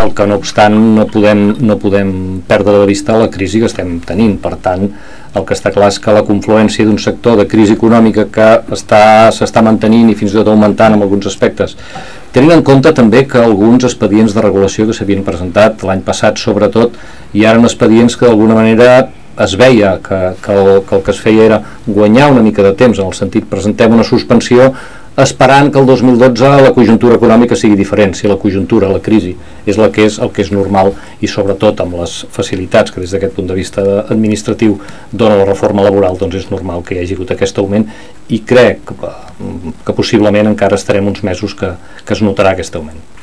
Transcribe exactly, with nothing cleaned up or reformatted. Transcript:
el que no obstant no podem, no podem perdre de vista la crisi que estem tenint. Per tant, el que està clar és que la confluència d'un sector de crisi econòmica que s'està mantenint i fins i tot augmentant en alguns aspectes, tenint en compte també que alguns expedients de regulació que s'havien presentat l'any passat sobretot, hi eren expedients que d'alguna manera es veia que, que, el, que el que es feia era guanyar una mica de temps, en el sentit presentem una suspensió esperant que el dos mil dotze la conjuntura econòmica sigui diferent. Si la conjuntura, la crisi, és la que és, el que és normal, i sobretot amb les facilitats que des d'aquest punt de vista administratiu dona la reforma laboral, doncs és normal que hi hagi hagut aquest augment, i crec que, que possiblement encara estarem uns mesos que, que es notarà aquest augment.